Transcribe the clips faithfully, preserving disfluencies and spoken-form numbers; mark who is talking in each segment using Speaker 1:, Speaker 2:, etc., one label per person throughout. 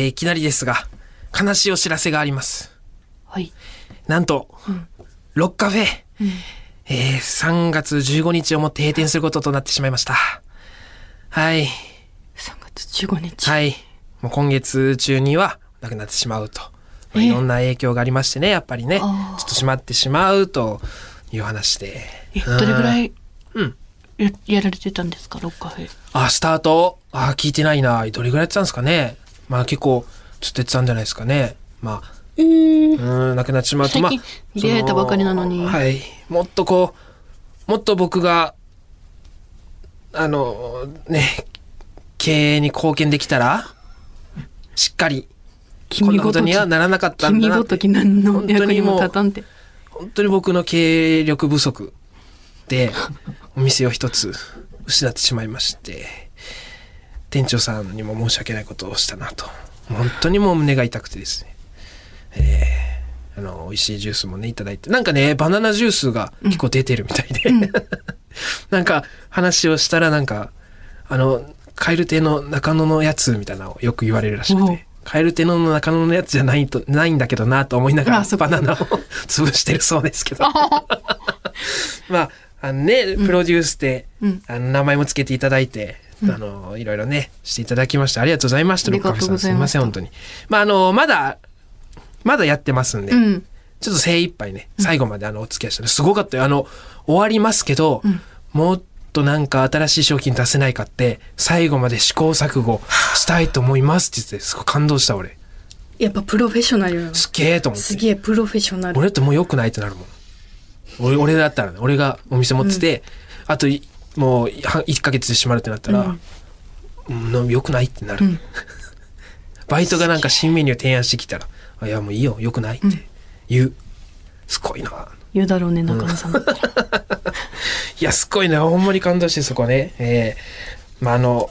Speaker 1: ー、いきなりですが悲しいお知らせがあります。
Speaker 2: はい。
Speaker 1: なんと、うん、ロッカフェ、うん、えー、さんがつじゅうごにちをもって閉店することとなってしまいました。はい。
Speaker 2: さんがつじゅうごにち。
Speaker 1: はい。もう今月中にはなくなってしまうと、まあ、いろんな影響がありましてね、やっぱりね、ちょっと閉まってしまうという話で。
Speaker 2: え、どれぐらい、うん、や, やられてたんですか、ロッカフェ。
Speaker 1: あ、スタート、あ、聞いてないな。どれぐらいやってたんですかね。まあ結構ちょっとやってたんじゃないですかね。まあ、
Speaker 2: えー、
Speaker 1: うん、なくなってしまうと、まあ、
Speaker 2: 出会えたばかりなのに、
Speaker 1: はい、もっとこう、もっと僕があのね、経営に貢献できたらしっかりこんなことにはならなかったんだなって。
Speaker 2: 君ごとき何の役にも立たんて。
Speaker 1: 本当に僕の経営力不足でお店を一つ失ってしまいまして、店長さんにも申し訳ないことをしたなと、本当にもう胸が痛くてですね、えー、あの美味しいジュースもねいただいて、なんかねバナナジュースが結構出てるみたいで、うん、なんか話をしたらなんかあの蛙亭の中野のやつみたいなのをよく言われるらしくて、蛙亭の中野のやつじゃないとないんだけどなと思いながらバナナを潰してるそうですけどまああのね、プロデュースで、うん、あの名前もつけていただいて、うん、あのいろいろねしていただきましてありがとうございました。ロッカフェさんすみません本当に。まああのまだまだやってますんで、うん、ちょっと精一杯ね最後まであのお付き合いしたらすごかったよ。あの終わりますけど、うん、もっとなんか新しい商品出せないかって最後まで試行錯誤したいと思いますって言ってすごい感動した俺。
Speaker 2: やっぱプロフェッショナルよ。
Speaker 1: すげえと思って。
Speaker 2: すげえプロフェッショナル。
Speaker 1: 俺ってもう良くないってなるもん。俺, 俺だったらね、俺がお店持ってて、うん、あともういっかげつで閉まるってなったら、うん、良くないってなる、うん、バイトがなんか新メニュー提案してきたらいやもういいよ良くないって言う、うん、すごいな
Speaker 2: 言うだろうね中野さん、うん、い
Speaker 1: やすごいなほんまに感動してそこね、えー、まああの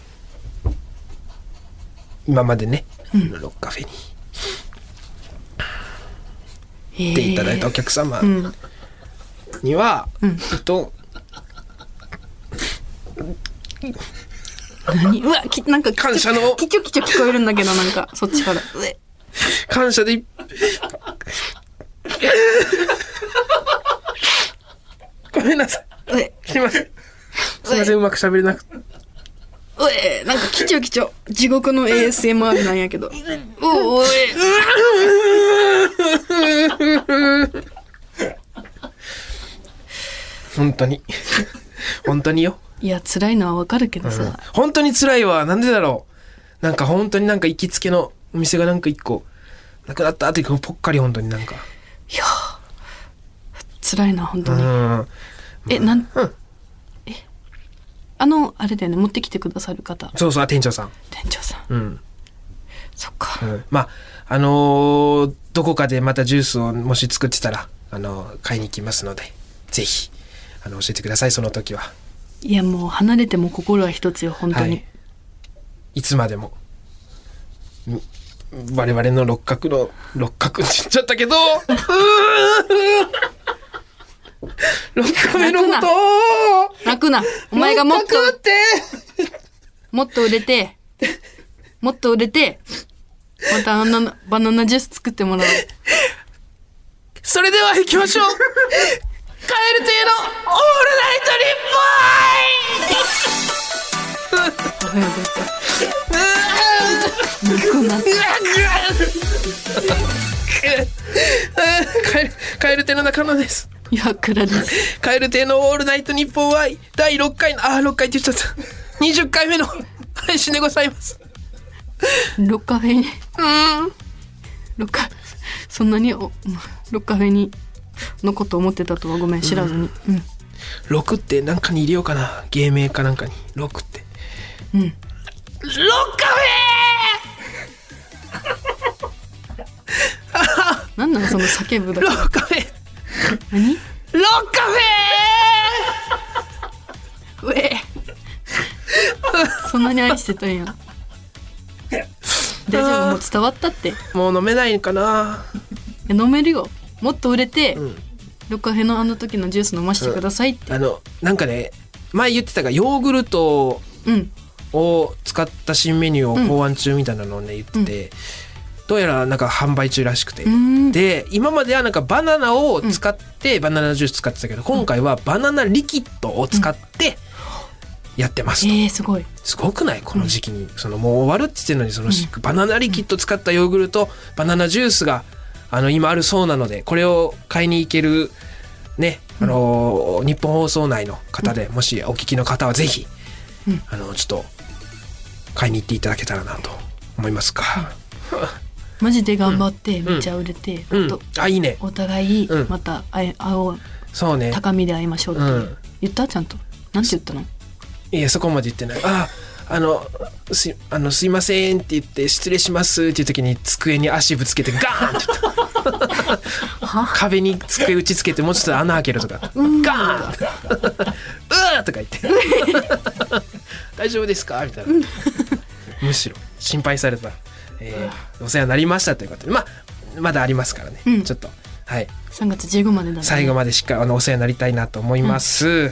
Speaker 1: 今までね、うん、ロッカフェに来ていただいたお客様、えーうんには、うん、えっと
Speaker 2: 何うわきなんか
Speaker 1: 感謝の
Speaker 2: キチョキチョ聞こえるんだけどなんかそっちから
Speaker 1: 感謝でごめんなさいすいませんすいませんうまく喋れなくてう
Speaker 2: えなんかキチョキチョ地獄の エーエスエムアール なんやけどおおえ
Speaker 1: 本当に本当によ。
Speaker 2: いや辛いのはわかるけどさ、うん、
Speaker 1: 本当に辛いわ。なんでだろう。なんか本当になんか行きつけのお店がなんか一個なくなったってぽっかり本当になんか
Speaker 2: いや辛いな本当に、うん、えなん、うん、えあのあれだよね持ってきてくださる方。
Speaker 1: そうそう店長さん
Speaker 2: 店長さん
Speaker 1: うん
Speaker 2: そっか、
Speaker 1: うん、まああのー、どこかでまたジュースをもし作ってたらあのー、買いに行きますのでぜひあの教えてくださいその時は。
Speaker 2: いやもう離れても心は一つよ本当に、はい、い
Speaker 1: つまでも我々の六角の六角って言っちゃったけど六角目のこと
Speaker 2: 泣くなお前がもっともっと売れてもっと売れてまたあんなバナナジュース作ってもらおう。
Speaker 1: それでは行きましょうカエル亭のオールナイトニッポンカエルカエル亭の中野です。
Speaker 2: 岩倉です。
Speaker 1: カエル亭のオールナイトニッポンはだいろっかいのあろっかいって言っちゃったにじゅっかいめの配信でございます。
Speaker 2: ロッカフェにうんロッカそんなにおロッカフェにのこと思ってたとはごめん知らずに、うんうん、
Speaker 1: ろくってなんかに入れようかな芸名かなんかにろくってうんロッカ
Speaker 2: フェなんなのその叫ぶだけ
Speaker 1: ロッカフェ
Speaker 2: 何ロッ
Speaker 1: カ
Speaker 2: フェうえそんなに愛してたんや大丈夫もう伝わったって
Speaker 1: もう飲めないかな。
Speaker 2: いや飲めるよもっと売れて、うん、ロッカフェのあの時のジュース飲ませてくださいって、
Speaker 1: うん、あのなんかね前言ってたがヨーグルトを使った新メニューを考案中みたいなのをね言ってて、うん、どうやらなんか販売中らしくて、で今まではなんかバナナを使って、うん、バナナジュース使ってたけど、今回はバナナリキッドを使ってやってますと、
Speaker 2: うん、えー、すごい
Speaker 1: すごくないこの時期に、うん、そのもう終わるって言ってるのにその、うん、バナナリキッド使ったヨーグルトバナナジュースがあの今あるそうなので、これを買いに行けるね、あのー、日本放送内の方で、うん、もしお聞きの方はぜひ、うん、あのちょっと買いに行っていただけたらなと思いますか、
Speaker 2: うん、マジで頑張ってめっちゃ売れて、
Speaker 1: うんうん、あいいね、
Speaker 2: お互いまた会おう、
Speaker 1: そうね、
Speaker 2: 高みで会いましょうって、うん、言ったちゃんとなんて言ったの？
Speaker 1: いやそこまで言ってない。ああのすあのすいませんって言って失礼しますっていう時に机に足ぶつけてガーンって言った壁に机打ちつけてもうちょっと穴開けるとかガーンうーとか言って大丈夫ですかみたいなむしろ心配された、えー、お世話になりましたということで、まあまだありますからね、うん、ちょっとはい
Speaker 2: さんがつじゅうごまでだね、
Speaker 1: 最後までしっかりあのお世話になりたいなと思います、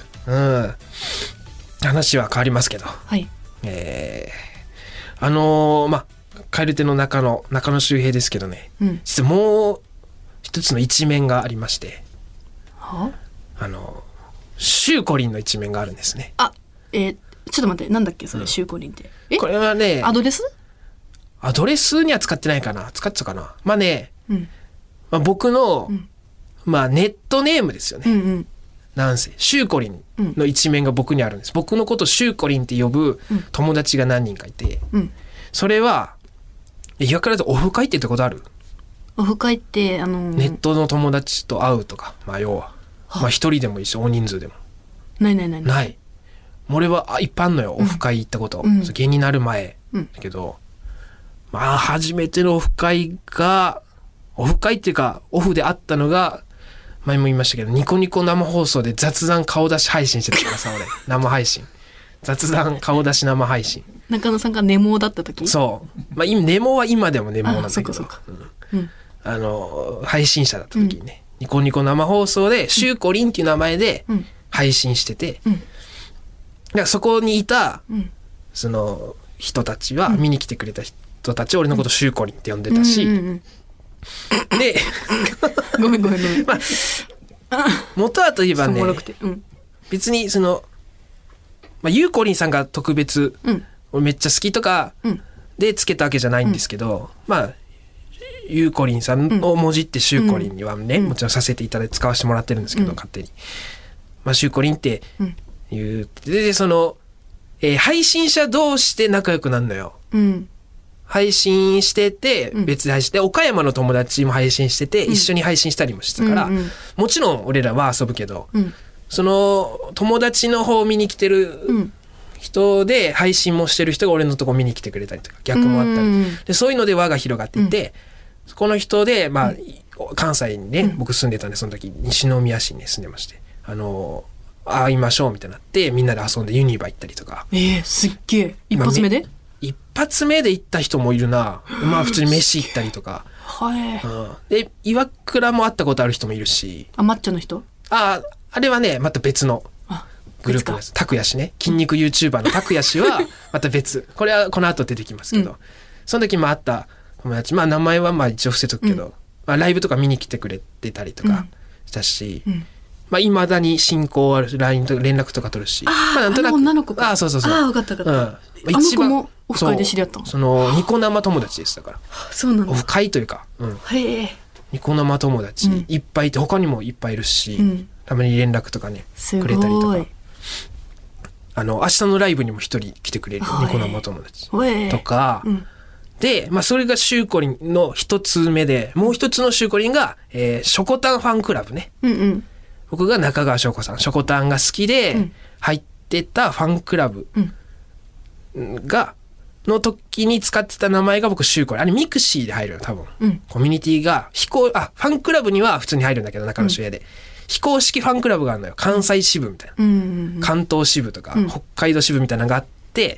Speaker 1: うん、うん、話は変わりますけど、
Speaker 2: はい、
Speaker 1: えー、あのー、まあ蛙亭の中野中野周平ですけどね、うん、実はもう一つの一面がありまして、
Speaker 2: は
Speaker 1: あのシューコリンの一面があるんですね。
Speaker 2: あ、えー、ちょっと待って、なんだっけそれ、うん、シューコリンってえ
Speaker 1: これはね
Speaker 2: アドレス
Speaker 1: アドレスには使ってないかな、使ってたかな、まあね、
Speaker 2: うん
Speaker 1: まあ、僕の、うん、まあネットネームですよね、
Speaker 2: うんうん、
Speaker 1: なんせシューコリンの一面が僕にあるんです。僕のことシューコリンって呼ぶ友達が何人かいて、
Speaker 2: うん、
Speaker 1: それは岩倉でオフ会って言ったことある？
Speaker 2: オフ会ってあのー、
Speaker 1: ネットの友達と会うとか、まあ要は、はまあ一人でもいいし大人数でも
Speaker 2: ないないない
Speaker 1: ない。俺は一般のよ、オフ会行ったこと、うん、芸人になる前だけど、うん、まあ初めてのオフ会がオフ会っていうかオフで会ったのが前も言いましたけど、ニコニコ生放送で雑談顔出し配信してたからさ俺生配信雑談顔出し生配信、
Speaker 2: 中野さんがネモだった時、
Speaker 1: そう、まあ、ネモは今でもネモなんだけど、
Speaker 2: そうかそうか、
Speaker 1: うんうん、あの配信者だった時にね、うん、ニコニコ生放送でシューコリンっていう名前で配信してて、うん、だからそこにいた、うん、その人たちは、うん、見に来てくれた人たちは俺のことシューコリンって呼んでたし、うんうんうん、で
Speaker 2: ごめんごめんごめん、ま
Speaker 1: あ、元はといえばね、
Speaker 2: うん、
Speaker 1: 別にその、まあ、ゆうこりんさんが特別、うん、俺めっちゃ好きとかでつけたわけじゃないんですけど、うん、まあゆうこりんさんをもじってシューコリンにはね、うん、もちろんさせていただいて使わせてもらってるんですけど、うん、勝手に、まあ、シューコリンって言う、うん、でその、えー、配信者同士で仲良くなるのよ、
Speaker 2: うん、
Speaker 1: 配信してて別で配信して、うん、岡山の友達も配信してて、うん、一緒に配信したりもしてたから、うんうん、もちろん俺らは遊ぶけど、うん、その友達の方を見に来てる人で配信もしてる人が俺のとこ見に来てくれたりとか逆もあったり、うん、でそういうので輪が広がっていて、うん、この人で、まあ、うん、関西にね、うん、僕住んでたんでその時西宮市に、ね、住んでまして、あの会いましょうみたいになってみんなで遊んでユニバ行ったりとか。
Speaker 2: えー、すっげえ一発目で、まあ、
Speaker 1: 一発目で行った人もいるな。まあ普通に飯行ったりとか
Speaker 2: はい、
Speaker 1: うん、で岩倉も会ったことある人もいるし。
Speaker 2: あ、マッチョの人？
Speaker 1: ああれはねまた別のグループです。拓也氏ね、筋肉 YouTuber の拓也氏はまた別、これはこの後出てきますけど、うん、その時も会った友達、まあ名前はまあ一応伏せとくけど、うん、まあ、ライブとか見に来てくれてたりとかしたし、うん、まあ未だに親交ある ライン とか連絡とか取るし、
Speaker 2: あ、
Speaker 1: まあ、
Speaker 2: なんとなく、あの女の子か、
Speaker 1: あ、そうそうそう、
Speaker 2: あ、分かった分かった、うん、あの子もオフ会で知り合ったの？
Speaker 1: そのニコ生友達でしたから。
Speaker 2: そうなんだ。
Speaker 1: オフ会というか、うん、
Speaker 2: へえ。
Speaker 1: ニコ生友達、うん、いっぱいいて他にもいっぱいいるし、うん、たまに連絡とかねくれたりとか、あの明日のライブにも一人来てくれるニコ生友達とか、うん、で、まあ、それがシューコリンの一つ目で、もう一つのシューコリンが、えー、ショコタンファンクラブね、
Speaker 2: うんうん、
Speaker 1: 僕が中川翔子さんショコタンが好きで入ってたファンクラブが、の時に使ってた名前が僕シューコリン、あれミクシーで入るよ多分、うん、コミュニティが非公あファンクラブには普通に入るんだけど中野周平で、うん、非公式ファンクラブがあるのよ。関西支部みたいな、
Speaker 2: うんうんうん、
Speaker 1: 関東支部とか、うん、北海道支部みたいなのがあって、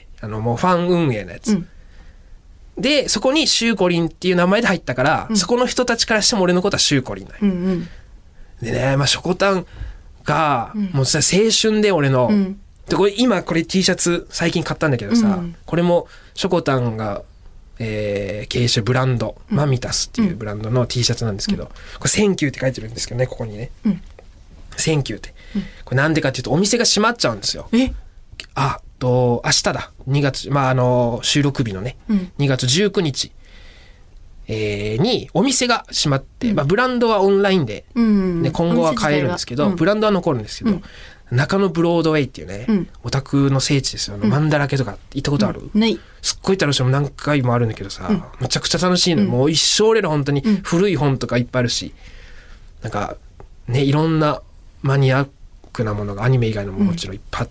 Speaker 1: あのもうファン運営のやつ、うん、でそこにシューコリンっていう名前で入ったから、うん、そこの人たちからしても俺のことはシューコリンだよ、
Speaker 2: うんうん、
Speaker 1: でね、まあ、ショコタンが、うん、もう青春で俺の、うん、 でこれ今これ T シャツ最近買ったんだけどさ、
Speaker 2: うん
Speaker 1: これもしょこたんが、えー経営してるブランド、
Speaker 2: うん
Speaker 1: マミタスっていうブランドの T シャツなんですけど、これセンキューって書いてるんですけどね、ここにね、
Speaker 2: うん
Speaker 1: センキューって、これなんでかっていうとお店が閉まっちゃうんですよ。
Speaker 2: え
Speaker 1: あと明日だにがつ、まああの収録日のね、
Speaker 2: うん
Speaker 1: にがつじゅうくにち、えーにお店が閉まって、まあ、ブランドはオンラインで、
Speaker 2: うん
Speaker 1: ね、今後は買えるんですけど、
Speaker 2: うん
Speaker 1: ブランドは残るんですけど、
Speaker 2: うん
Speaker 1: 中野ブロードウェイっていうね、
Speaker 2: うん
Speaker 1: オタクの聖地ですよ。あのマンだらけとか行ったことある、
Speaker 2: ない。
Speaker 1: すっごい楽しい。も何回もあるんだけどさ、
Speaker 2: うん
Speaker 1: むちゃくちゃ楽しいの、
Speaker 2: うん
Speaker 1: もう一生俺ら本当に
Speaker 2: うん
Speaker 1: 古い本とかいっぱいあるし、なんかね、いろんなマニアックなものがアニメ以外のももちろんいっぱいあって、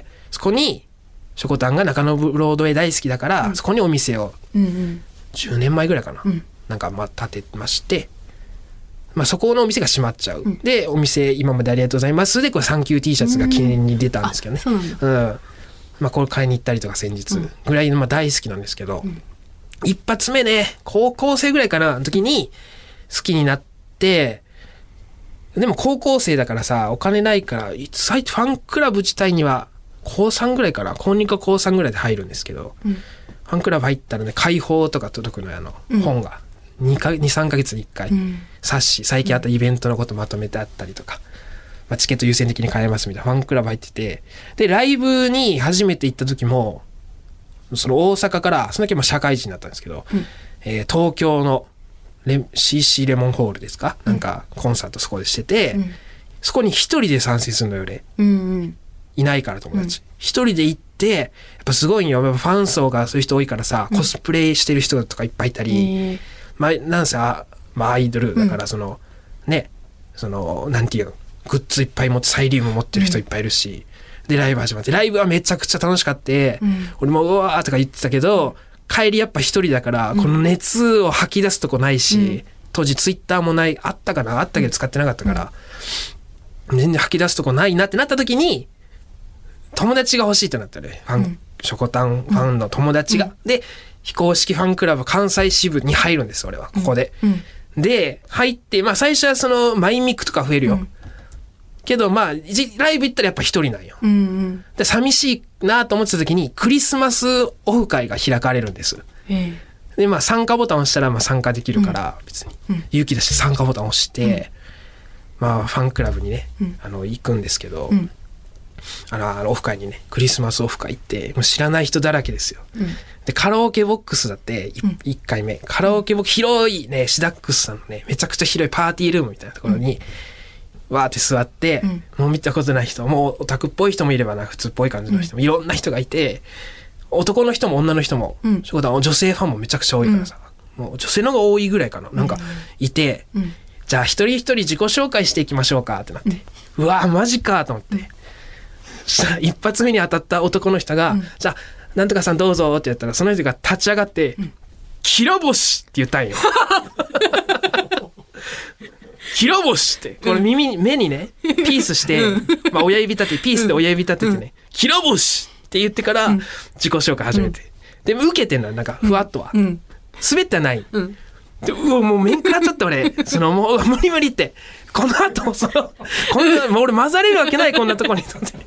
Speaker 1: そこにしょこたんが中野ブロードウェイ大好きだから、
Speaker 2: うん
Speaker 1: そこにお店を
Speaker 2: うんうん
Speaker 1: じゅうねんまえぐらいかな、
Speaker 2: うん
Speaker 1: なんかまあ建てまして、まあ、そこのお店が閉まっちゃう、
Speaker 2: うん
Speaker 1: でお店今までありがとうございますでこれサンキュー T シャツが記念に出たんですけどね、
Speaker 2: あそうなんだ。
Speaker 1: うんまあ、これ買いに行ったりとか先日
Speaker 2: うん
Speaker 1: ぐらいのまあ大好きなんですけど、
Speaker 2: ん
Speaker 1: 一発目ね高校生ぐらいかなの時に好きになって、でも高校生だからさお金ないから最初ファンクラブ自体には高さんぐらいから高にか高さんぐらいで入るんですけど、
Speaker 2: うん
Speaker 1: ファンクラブ入ったらね解放とか届くのよ、あの、
Speaker 2: うん
Speaker 1: 本がにかにさんかげつにいっかい、
Speaker 2: うん
Speaker 1: 冊子最近あったイベントのことまとめてあったりとか、まあ、チケット優先的に買えますみたいなファンクラブ入ってて、でライブに初めて行った時もその大阪からその時も社会人だったんですけど、
Speaker 2: うん
Speaker 1: えー東京のレ シーシー レモンホールですか、なんかコンサートそこでしてて、
Speaker 2: うん
Speaker 1: そこに一人で参戦するのよ俺、
Speaker 2: うんうん
Speaker 1: いないから友達一、人で行ってやっぱすごいんよ、やっぱファン層がそういう人多いからさ、コスプレしてる人とかいっぱいいたり、
Speaker 2: へー
Speaker 1: まあ、なんせあ、まあ、アイドルだからその、ねそのなんていうのグッズいっぱい持ってサイリウム持ってる人いっぱいいるし、でライブ始まってライブはめちゃくちゃ楽しかった、
Speaker 2: うん
Speaker 1: 俺もうわーとか言ってたけど帰りやっぱ一人だからこの熱を吐き出すとこないし、
Speaker 2: うん
Speaker 1: 当時ツイッターもないあったかなあったけど使ってなかったから、全然吐き出すとこないなってなった時に友達が欲しいってなったね、ファン、
Speaker 2: うん
Speaker 1: ショコタンファンの友達が、で非公式ファンクラブ関西支部に入るんです俺はここで、
Speaker 2: うん
Speaker 1: で入ってまあ最初はそのマイミクとか増えるよ、
Speaker 2: うん
Speaker 1: けどまあじライブ行ったらやっぱ一人なんよ。
Speaker 2: うんうん
Speaker 1: で寂しいなと思ってた時にクリスマスオフ会が開かれるんです。
Speaker 2: へ
Speaker 1: でまあ参加ボタンを押したらまあ参加できるから、別に
Speaker 2: うん
Speaker 1: 勇気出して参加ボタンを押して、まあファンクラブにね、
Speaker 2: うん
Speaker 1: あの行くんですけど、
Speaker 2: うん
Speaker 1: あのあのオフ会にねクリスマスオフ会行ってもう知らない人だらけですよ。
Speaker 2: うん
Speaker 1: でカラオケボックスだってい
Speaker 2: うん
Speaker 1: いっかいめカラオケボックス広いねシダックスさんのねめちゃくちゃ広いパーティールームみたいなところに、わーって座って、
Speaker 2: うん
Speaker 1: もう見たことない人もうオタクっぽい人もいればな普通っぽい感じの人も、いろんな人がいて男の人も女の人も、
Speaker 2: うん
Speaker 1: そうだ女性ファンもめちゃくちゃ多いからさ、もう女性の方が多いぐらいかななんかいて、
Speaker 2: うん
Speaker 1: じゃあ一人一人自己紹介していきましょうかってなって、うわーマジかと思って、そしたら一発目に当たった男の人が、
Speaker 2: うん
Speaker 1: じゃあなんとかさんどうぞってやったらその人が立ち上がって「きらぼし」って言ったんよ。きらぼしってこれ耳に目にねピースして、まあ、親指立てピースで親指立ててね「きらぼし」って言ってから自己紹介始めて、でも受けてんのなんかふわっとは、
Speaker 2: うん
Speaker 1: 滑ってはない、
Speaker 2: うん
Speaker 1: でうわもう面食らっちゃった俺そのもう無理無理ってこの後そのこんなもう俺混ざれるわけないこんなとこにと思って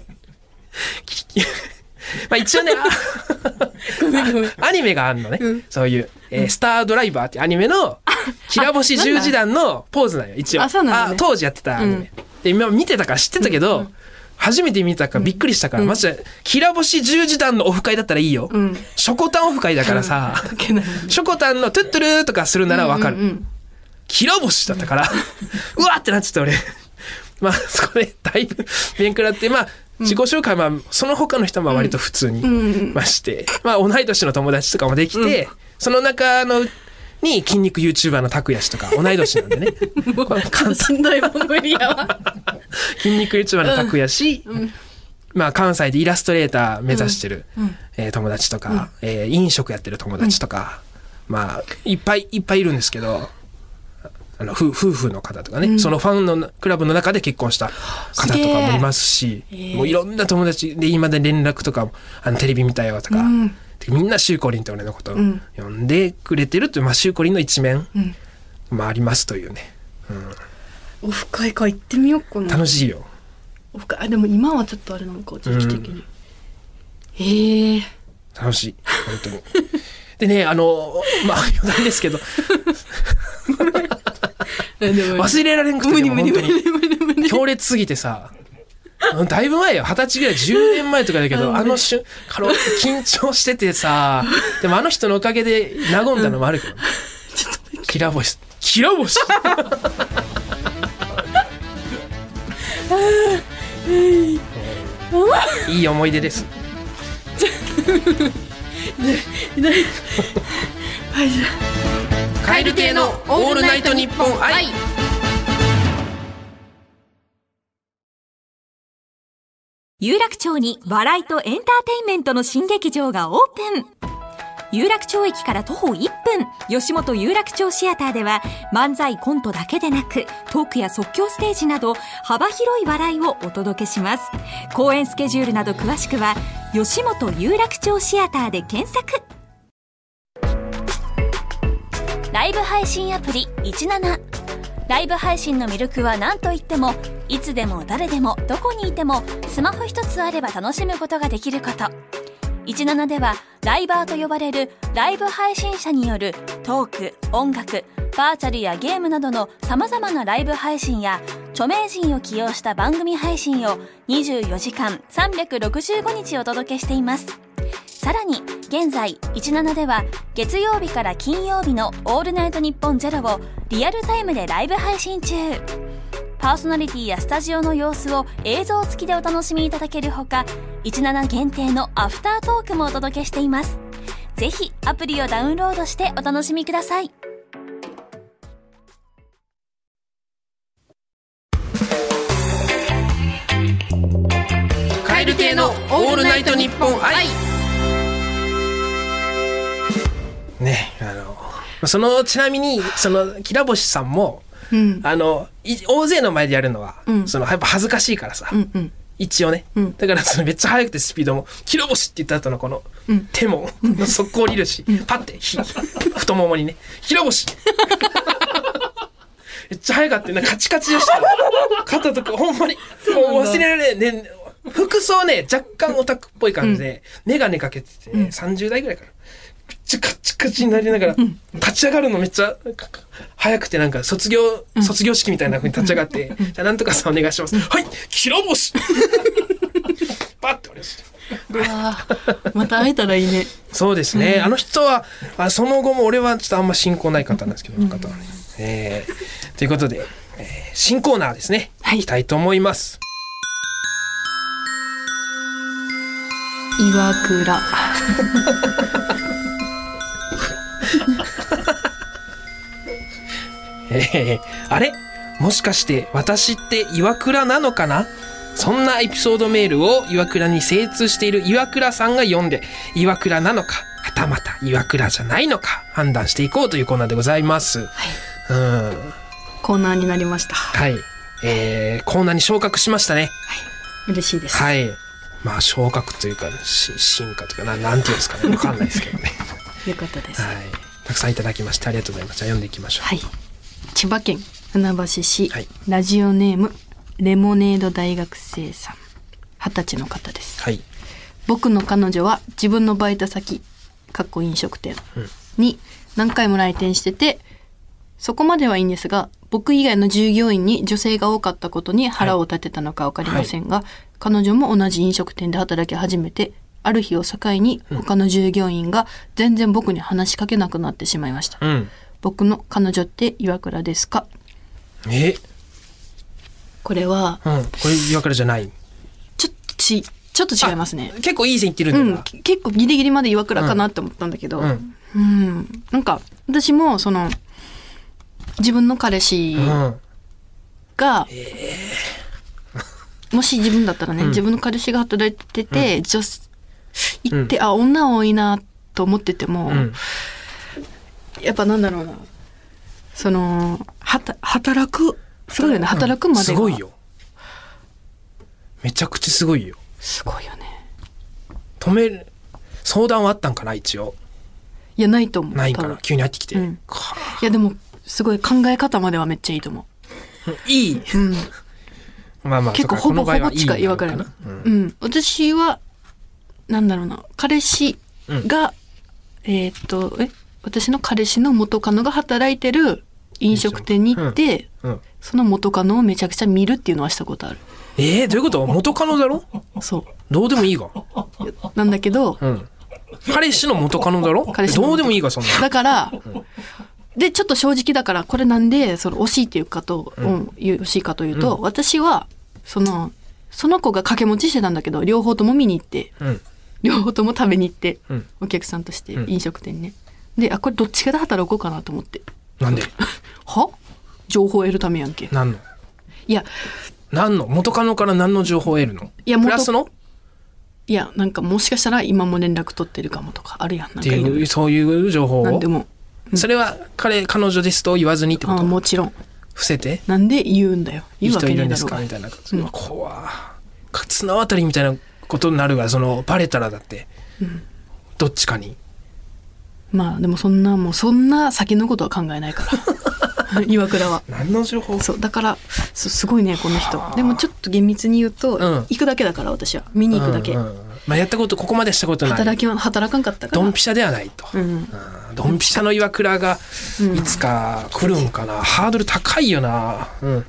Speaker 1: まあ一応ねあアニメがあるのね、
Speaker 2: うん
Speaker 1: そういう、えースタードライバーっていうアニメのきらぼし十字団のポーズなんよ一応
Speaker 2: あそうなんだね
Speaker 1: あ当時やってたアニメ、
Speaker 2: うん
Speaker 1: で今見てたから知ってたけど、初めて見たからびっくりしたから、マジできらぼし十字団のオフ会だったらいいよ、
Speaker 2: うん
Speaker 1: ショコタンオフ会だからさ、
Speaker 2: かけない
Speaker 1: ショコタンのトゥットゥルーとかするならわかる。
Speaker 2: うんうん
Speaker 1: きらぼしだったから、うわってなっちゃった俺。まあ、そこでだいぶ面食らって、まあ、自己紹介は、その他の人は割と普通に
Speaker 2: うん
Speaker 1: まして、まあ、同い年の友達とかもできて、その中の、に筋肉 YouTuber の拓也氏とか同い年なんでね。これ簡単
Speaker 2: しんどいもん無理やわ
Speaker 1: 筋肉 YouTuber の拓也氏、まあ、関西でイラストレーター目指してる、
Speaker 2: うん
Speaker 1: えー友達とか、えー飲食やってる友達とか、まあいっぱいいっぱいいるんですけど、あの夫夫婦の方とかね、
Speaker 2: うん
Speaker 1: そのファンのクラブの中で結婚した方とかもいますし、
Speaker 2: すげえ
Speaker 1: もういろんな友達で今で連絡とかもあのテレビ見たよとか、
Speaker 2: うん
Speaker 1: でみんなシューコリンって俺のことを
Speaker 2: うん
Speaker 1: 呼んでくれてるという、まあ、シューコリンの一面
Speaker 2: うん
Speaker 1: もありますというね、
Speaker 2: オフ会か行ってみようかな。
Speaker 1: 楽しいよ。
Speaker 2: オフ会あでも今はちょっとあれなのか時期的に、 へえ。
Speaker 1: 楽しい。本当に。でね、あの、まあ、余談ですけど、忘れられんくて、でも本当に、強烈すぎてさ、だいぶ前よ。二十歳ぐらい、じゅうねんまえとかだけど、あの瞬、緊張しててさ、でもあの人のおかげで和んだのもあるけど、ね、ちょっときらぼし。きらぼしいい思い出です。蛙亭のオールナイトニッポン愛。
Speaker 3: 有楽町に笑いとエンターテインメントの新劇場がオープン。有楽町駅から徒歩いっぷん、吉本有楽町シアターでは漫才コントだけでなくトークや即興ステージなど幅広い笑いをお届けします。公演スケジュールなど詳しくは吉本有楽町シアターで検索。ライブ配信アプリじゅうなな。ライブ配信の魅力は何といっても、いつでも誰でもどこにいてもスマホ一つあれば楽しむことができること。じゅうななではライバーと呼ばれるライブ配信者によるトーク、音楽、バーチャルやゲームなどの様々なライブ配信や著名人を起用した番組配信をにじゅうよじかんさんびゃくろくじゅうごにちお届けしています。さらに現在じゅうななでは月曜日から金曜日のオールナイトニッポンゼロをリアルタイムでライブ配信中。パーソナリティやスタジオの様子を映像付きでお楽しみいただけるほか、じゅうなな限定のアフタートークもお届けしています。ぜひアプリをダウンロードしてお楽しみください。
Speaker 1: 蛙亭のオールナイトニッポン愛。ね、あのそのちなみにそのきらぼしさんも、うん、あの大勢の前でやるのは、うん、そのやっぱ恥ずかしいからさ、うんうん、一応ね、うん、だからそのめっちゃ速くてスピードもきらぼしって言った後のこの、うん、手も速攻降りるし、うん、パッて太ももにねきらぼしめっちゃ速かったな、カチカチでした肩とかほんまにもう忘れられねえ。服装ね若干オタクっぽい感じで、うん、メガネかけてて、ね、うん、さんじゅう代ぐらいかな、めっちゃカチカチになりながら、うん、立ち上がるのめっちゃ早くて、なんか卒業、うん、卒業式みたいな風に立ち上がって、うん、じゃあなんとかさんお願いします、うん、はいきらぼしパッて俺
Speaker 2: あまた会えたらいいね。そうですね、
Speaker 1: うん、あの人はあその後も俺はちょっとあんま親交ない方なんですけど、うん、方はね、えー、ということで、えー、新コーナーですね、はい、いきたいと思います。
Speaker 2: 岩倉
Speaker 1: えー、あれもしかして私って岩倉なのかな。そんなエピソードメールを岩倉に精通している岩倉さんが読んで、岩倉なのかはたまた岩倉じゃないのか判断していこうというコーナーでございます、はい、うん、
Speaker 2: コーナーになりました。
Speaker 1: はい、えー、コーナーに昇格しましたね。はい、
Speaker 2: 嬉しいです。
Speaker 1: はい、まあ昇格というか進化というか な, なんていうんですかね、分かんないですけどね
Speaker 2: よかったです、
Speaker 1: はい、たくさんいただきましてありがとうございます。じゃあ読んでいきましょう。
Speaker 2: はい、千葉県船橋市、はい、ラジオネームレモネード大学生さん、はたちの方です、はい、僕の彼女は自分のバイト先かっこ飲食店に何回も来店してて、そこまではいいんですが、僕以外の従業員に女性が多かったことに腹を立てたのか分かりませんが、はいはい、彼女も同じ飲食店で働き始めて、ある日を境に他の従業員が全然僕に話しかけなくなってしまいました、うん、僕の彼女って岩倉ですか。
Speaker 1: え
Speaker 2: これは、
Speaker 1: うん、これ岩倉じゃない。
Speaker 2: ちょっとちちょっと違いますね。
Speaker 1: 結構いい線いってるんだよな、
Speaker 2: うん、結構ギリギリまで岩倉かなって思ったんだけど、うんうん、なんか私もその自分の彼氏が、うんえー、もし自分だったらね、うん、自分の彼氏が働いてて、うん、女行って、うん、あ女多いなと思ってても、うん、やっぱなんだろうな、そのはた働くすごいよね、働くまでが、うん、
Speaker 1: すごいよ、めちゃくちゃすごいよ。
Speaker 2: すごいよね。
Speaker 1: 止める相談はあったんかな。一応
Speaker 2: いやないと思う。
Speaker 1: ないから急に入ってきて、うん、
Speaker 2: いやでもすごい考え方まではめっちゃいいと思
Speaker 1: う。いい、うん、まあまあ
Speaker 2: 結構ほぼほぼ近い岩倉に、うんうん、私はなんだろうな、彼氏が、うん、えー、っとえ私の彼氏の元カノが働いてる飲食店に行って、うんうん、その元カノをめちゃくちゃ見るっていうのはしたことある。
Speaker 1: えー、どういうこと？元カノだろ？そう。どうでもいいが。
Speaker 2: なんだけど、うん、
Speaker 1: 彼氏の元カノだろ？彼氏のどうでもいいがそんな。
Speaker 2: だから、うん、でちょっと正直だからこれなんでその惜しいっていうかと、うん、惜しいかというと、うん、私はそのその子が掛け持ちしてたんだけど両方とも見に行って、うん、両方とも食べに行って、うん、お客さんとして飲食店ね。で、あこれどっちかで働こうかなと思って。
Speaker 1: なんで？
Speaker 2: は？情報を得るためやんけ。
Speaker 1: 何の？
Speaker 2: いや。
Speaker 1: 何の？元カノから何の情報を得るの？いや、プラスの？
Speaker 2: いや、なんかもしかしたら今も連絡取ってるかもとかあるやん。なんか
Speaker 1: っていう、そういう情報を？
Speaker 2: なんでも。
Speaker 1: うん、それは彼、彼女ですと言わずにってこと？あ、
Speaker 2: もちろん。
Speaker 1: 伏せて？
Speaker 2: なんで言うんだよ。言うわけねえだろうが。いい人いるんですかみ
Speaker 1: たいな。うん、怖い。綱渡りみたいなことになるが、その、バレたらだって。うん、どっちかに。
Speaker 2: まあでもそんなもうそんな先のことは考えないから岩倉は
Speaker 1: 何の情報？
Speaker 2: そうだからすごいねこの人。でもちょっと厳密に言うと、うん、行くだけだから私は見に行くだけ、うんうん、
Speaker 1: まあ、やったことここまでしたことない。
Speaker 2: 働きは働かんかったから
Speaker 1: ドンピシャではないと、うん、ドンピシャの岩倉がいつか来るんかな、うん、ハードル高いよな、うん、はい。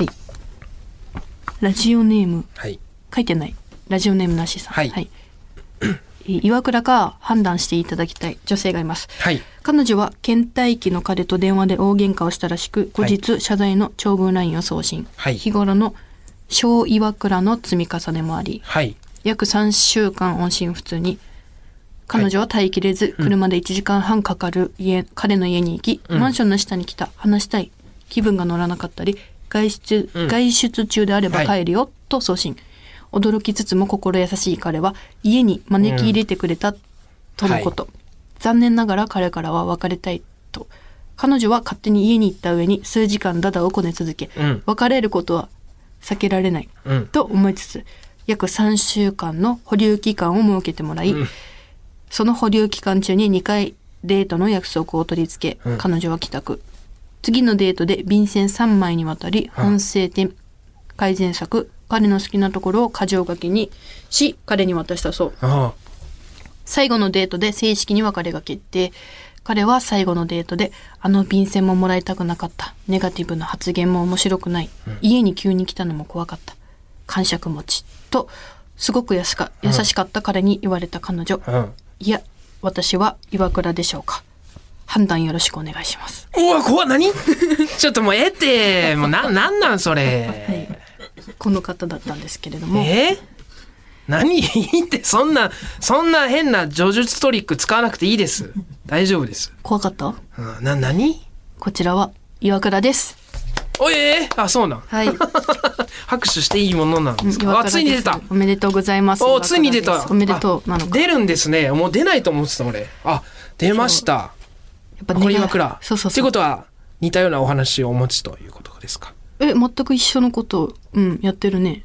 Speaker 2: ラジオネーム、
Speaker 1: はい、
Speaker 2: 書いてない。ラジオネームなしさん、
Speaker 1: はい、はい
Speaker 2: 岩倉か判断していただきたい女性がいます、
Speaker 1: はい、
Speaker 2: 彼女は倦怠期の彼と電話で大喧嘩をしたらしく後日、はい、謝罪の長文ラインを送信、はい、日頃の小岩倉の積み重ねもあり、
Speaker 1: はい、
Speaker 2: 約さんしゅうかん音信不通に彼女は耐えきれず、はい、車でいちじかんはんかかる家、うん、彼の家に行き、うん、マンションの下に来た、話したい、気分が乗らなかったり外出、うん、外出中であれば帰るよ、はい、と送信。驚きつつも心優しい彼は家に招き入れてくれたとのこと、うんはい、残念ながら彼からは別れたいと。彼女は勝手に家に行った上に数時間ダダをこね続け、うん、別れることは避けられない、うん、と思いつつ約さんしゅうかんの保留期間を設けてもらい、うん、その保留期間中ににかいデートの約束を取り付け、うん、彼女は帰宅。次のデートで便箋さんまいにわたり反省点、改善策、彼の好きなところを箇条書きにし彼に渡したそう。ああ、最後のデートで正式に別れが決定。彼は最後のデートであの便箋ももらいたくなかった、ネガティブな発言も面白くない、うん、家に急に来たのも怖かった、感触持ちとすごく優しか、優しかった彼に言われた彼女、うん、いや私は岩倉でしょうか、判断よろしくお願いします。
Speaker 1: うわ怖っ、何ちょっともうええってもうな、なんなんそれ、はい、
Speaker 2: この方だったんですけれども、
Speaker 1: えー、何いいってそんなそんな変な叙述トリック使わなくていいです。大丈夫です。
Speaker 2: 怖かった？うん、
Speaker 1: な何？
Speaker 2: こちらは岩倉です。
Speaker 1: おえー、あそうなん。
Speaker 2: はい。
Speaker 1: 拍手していいものなんですか？あついに出た。
Speaker 2: おめでとうございます。
Speaker 1: おついに出た。
Speaker 2: おめでとうなのか。
Speaker 1: 出るんですね。もう出ないと思ってた俺。あ出ました。やっぱこれ岩倉。そうそうそう。ってことは似たようなお話をお持ちということですか？
Speaker 2: え全く一緒のことを、うん、やってるね。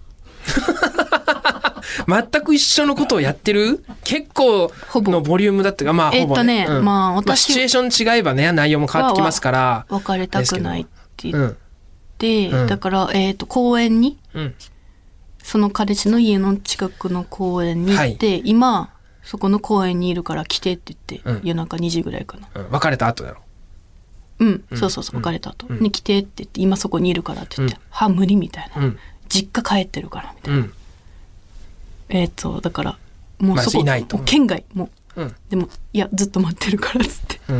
Speaker 1: 全く一緒のことをやってる？結構のボリュームだったが、まあほぼね、えっとね、うん、まあ私、まあ、シチュエーション違えばね内容も変わってきますから。
Speaker 2: 別れたくないって言って、うん、だからえっ、ー、と公園に、うん、その彼氏の家の近くの公園に行って、はい、今そこの公園にいるから来てって言って、うん、夜中にじぐらいかな。
Speaker 1: うん、別れた後だろ。
Speaker 2: うん、うん、そうそうそう別れた後、うん、に来てって言って今そこにいるからって言って、うん、は無理みたいな、うん、実家帰ってるからみたいな。うんえっ、ー、とだからもうそこ、まあ、もう県外もう、うん、でもいやずっと待ってるからっつって、うん、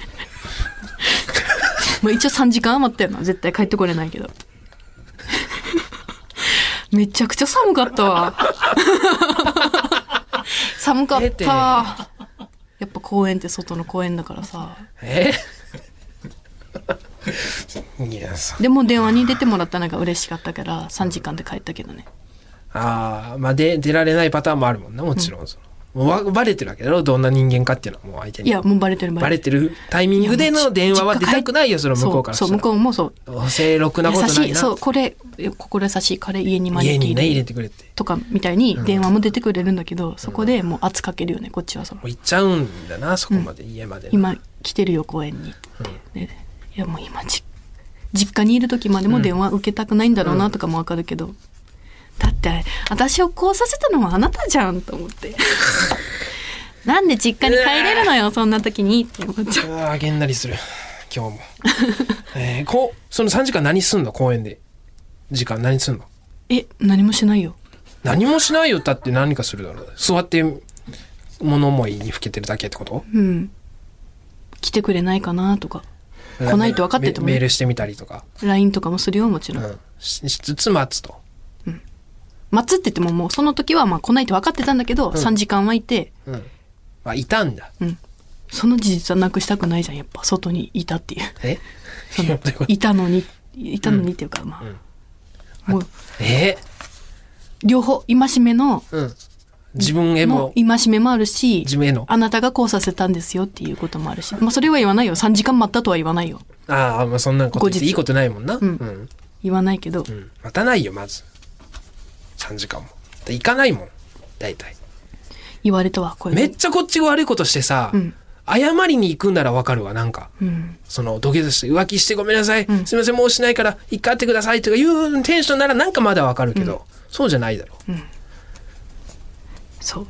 Speaker 2: まあ一応さんじかん余ったよな絶対帰ってこれないけどめちゃくちゃ寒かったわ寒かったやっぱ公園って外の公園だからさ
Speaker 1: えいや
Speaker 2: でも電話に出てもらったのが嬉しかったからさんじかんで帰ったけどね。
Speaker 1: ああ、まあで出られないパターンもあるもんな、もちろん、うん、そのもうバレてるわけだろ、どんな人間かっていうのはもう相手に。
Speaker 2: いやもうバレてる
Speaker 1: バレてるタイミングでの電話は出たくないよ、その向こうからしたら。
Speaker 2: そう、そう向こうもそう。
Speaker 1: 正録なことないな。優しい、
Speaker 2: そうこれ心優しい彼家に招き
Speaker 1: 家にね入れてくれて
Speaker 2: とかみたいに電話も出てくれるんだけど、うん、そこでもう圧かけるよねこっちはその。
Speaker 1: もう行っちゃうんだなそこまで、うん、家まで。
Speaker 2: 今来てるよ公園にって、うん、いやもう今じ実家にいる時までも電話受けたくないんだろうなとかもわかるけど。うんだって私をこうさせたのはあなたじゃんと思ってなんで実家に帰れるのよそんな時にって思っちゃう。
Speaker 1: ああげんなりする今日も、えー、こうそのさんじかん何すんの公園で時間何すんの。
Speaker 2: え何もしないよ。
Speaker 1: 何もしないよ。だって何かするだろう。座って物思いにふけてるだけってこと。
Speaker 2: うん。来てくれないかなとか来ないと分かってても
Speaker 1: メールしてみたりとか
Speaker 2: ライン とかもするよもちろん、
Speaker 1: うん、ししつつ待つと、
Speaker 2: うん、待つって言ってももうその時はまあ来ないと分かってたんだけど、うん、さんじかんはいて、
Speaker 1: うん、あいたんだ、
Speaker 2: うん、その事実はなくしたくないじゃんやっぱ外にいたっていう
Speaker 1: え
Speaker 2: そのいたのにいたのにっていうか、うん、まあ、うん、もう
Speaker 1: え
Speaker 2: 両方戒めの、
Speaker 1: うん自分へも
Speaker 2: 戒めもあるし
Speaker 1: 自分への
Speaker 2: あなたがこうさせたんですよっていうこともあるし、まあ、それは言わないよ。さんじかん待ったとは言わないよ。
Speaker 1: ああ、まあそんなこと言っていいことないもんな、
Speaker 2: うんうん、言わないけど、
Speaker 1: うん、待たないよまずさんじかんも行かないもん大体。
Speaker 2: 言われたわこれ
Speaker 1: めっちゃこっちが悪いことしてさ、うん、謝りに行くんならわかるわ。なんか、うん、その土下座して浮気してごめんなさい、うん、すみませんもうしないから一回会ってくださいとかいうテンションならなんかまだわかるけど、うん、そうじゃないだろう、うん
Speaker 2: そう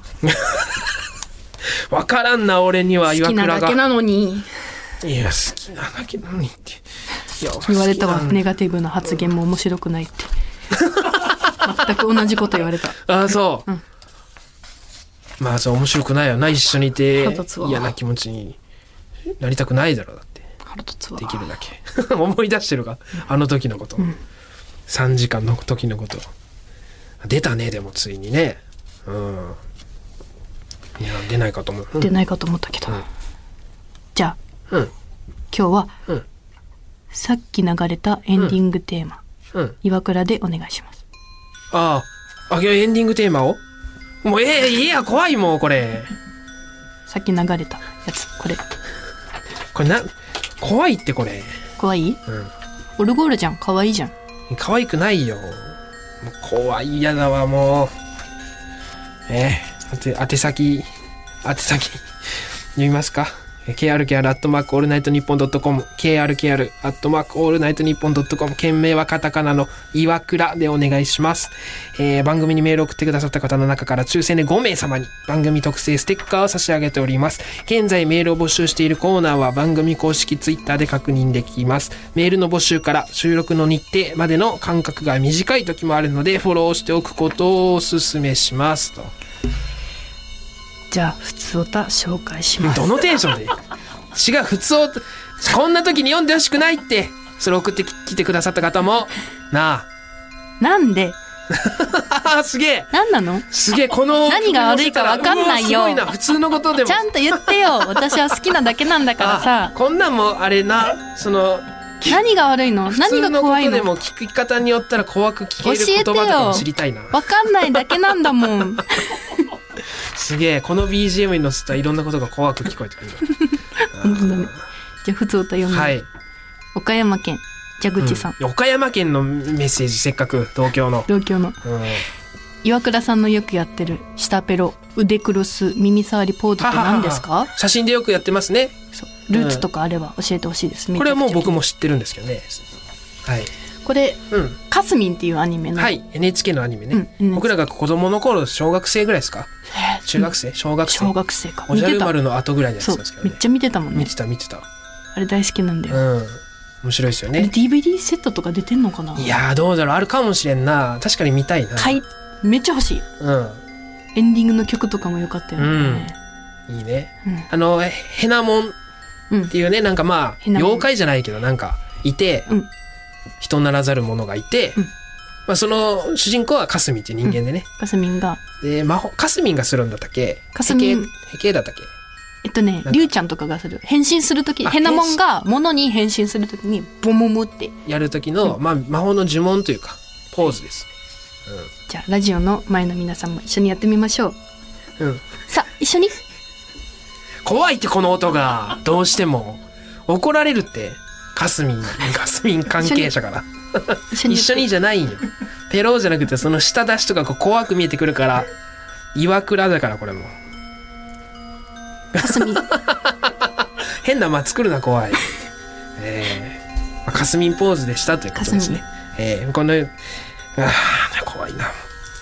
Speaker 1: 分からんな俺には岩倉が
Speaker 2: 好きなだけなのに。
Speaker 1: いや好きなだけなのにって
Speaker 2: いや言われたわ。ネガティブな発言も面白くないって全く同じこと言われた。
Speaker 1: ああそう、うん、まあそう面白くないよな。一緒にいて嫌な気持ちになりたくないだろう。だって
Speaker 2: 腹立つわ
Speaker 1: できるだけ思い出してるかあの時のこと、うん、さんじかんの時のこと出たね。でもついにねうん、いや出ないかと思う、うん、
Speaker 2: 出ないかと思ったけど、うん、じゃあ、うん、今日は、うん、さっき流れたエンディングテーマ、うん、岩倉でお願いします。
Speaker 1: ああ、あエンディングテーマをもうええいや怖いもうこれ
Speaker 2: さっき流れたやつこれ
Speaker 1: これな怖いってこれ
Speaker 2: 怖い、うん、オルゴールじゃん可愛いじゃん。
Speaker 1: 可愛くないよもう怖い嫌だわもうえー、宛先宛先読みますか。 ケーアールケーアール アットマークオールナイトニッポンドットコム ケーアールケーアール アットマークオールナイトニッポンドットコム件名はカタカナの岩倉でお願いします、えー、番組にメールを送ってくださった方の中から抽選でごめい様に番組特製ステッカーを差し上げております。現在メールを募集しているコーナーは番組公式ツイッターで確認できます。メールの募集から収録の日程までの間隔が短い時もあるのでフォローしておくことをお勧めしますと。
Speaker 2: じゃあ普通歌紹介します。
Speaker 1: どのテンションで違う普通歌こんな時に読んでほしくないって。それ送ってきてくださった方もなあ
Speaker 2: なんです
Speaker 1: げえ
Speaker 2: 何なの
Speaker 1: すげえこの
Speaker 2: 何が悪いか分かんないよ。
Speaker 1: すごいな普通のことでも
Speaker 2: ちゃんと言ってよ私は好きなだけなんだからさ
Speaker 1: こんなんもあれなその
Speaker 2: 何が悪いの何が怖いの。
Speaker 1: 普通のことでも聞き方によったら怖く聞ける言葉とかも知りたいな。
Speaker 2: 分かんないだけなんだもん
Speaker 1: すげえこの ビージーエム に乗せたらいろんなことが怖く聞こえてくる
Speaker 2: 本当だね。じゃあ普通歌読んで、はい、岡山県蛇口さん、
Speaker 1: うん、岡山県のメッセージせっかく東京の
Speaker 2: 東京の、うん、岩倉さんのよくやってる下ペロ腕クロス耳触りポーズって何ですか。ははは
Speaker 1: 写真でよくやってますね。
Speaker 2: そうルーツとかあれば教えてほしいです、
Speaker 1: うん、これはもう僕も知ってるんですけどね。はい
Speaker 2: これ、うん、かすみんっていうアニメの
Speaker 1: はい エヌエイチケー のアニメね、うん、僕らが子供の頃小学生ぐらいですか。中学生小学生
Speaker 2: 小学生か
Speaker 1: おじゃる丸の後ぐらいのやつなんですけどね。
Speaker 2: めっちゃ見てたもんね。
Speaker 1: 見てた見てた
Speaker 2: あれ大好きなんだよ、
Speaker 1: うん、面白いですよね。
Speaker 2: ディーブイディー セットとか出てんのかな。
Speaker 1: いやーどうだろうあるかもしれんな。確かに見たいな。
Speaker 2: かいめっちゃ欲しい、うん、エンディングの曲とかも良かったよね、
Speaker 1: うん、いいね、うん、あのヘナモンっていうね、うん、なんかまあ妖怪じゃないけどなんかいて、うん、人ならざる者がいて、うんまあ、その主人公はかすみっていう人間でね、
Speaker 2: うん、かすみんが
Speaker 1: で魔法かすみんがするんだったっけ。
Speaker 2: かすみん
Speaker 1: へけだったっけ。
Speaker 2: えっとねりゅうちゃんとかがする変身するときヘナモンが物に変身するときにボモモって
Speaker 1: やるときの、うんまあ、魔法の呪文というかポーズです、
Speaker 2: うん、じゃあラジオの前の皆さんも一緒にやってみましょう、うん、さあ一緒に。
Speaker 1: 怖いってこの音がどうしても怒られるってかすみんかすみん関係者から一緒に一緒にじゃないんよ。ペローじゃなくてその舌出しとかこう怖く見えてくるから岩倉だからこれも
Speaker 2: かすみん
Speaker 1: 変な間作るな怖い、えーまあ、かすみんポーズでしたということですね。えー、このあ怖いな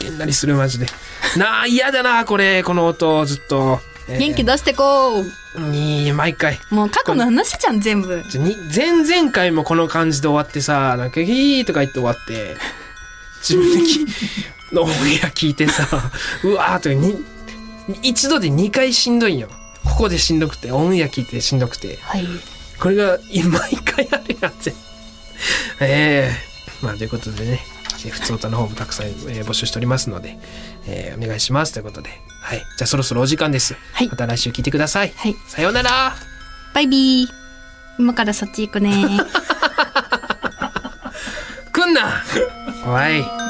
Speaker 1: げんなりするマジで。なあ嫌だなこれこの音ずっと。
Speaker 2: えー、元気出してこ
Speaker 1: う。に毎回。
Speaker 2: もう過去の話じゃん全部。
Speaker 1: に前々回もこの感じで終わってさ、なんかヒーとか言って終わって、自分できのオンエア聞いてさ、うわーとに一度でにかいしんどいんよ。ここでしんどくて、オンエア聞いてしんどくて。
Speaker 2: はい。
Speaker 1: これが毎回あるやつ。ええー、まあということでね。ふつおたの方もたくさん、えー、募集しておりますので、えー、お願いしますということで、はい、じゃあそろそろお時間です、はい、また来週聞いてください、はい、さようなら
Speaker 2: バイビー。今からそっち行くね
Speaker 1: 来んなおい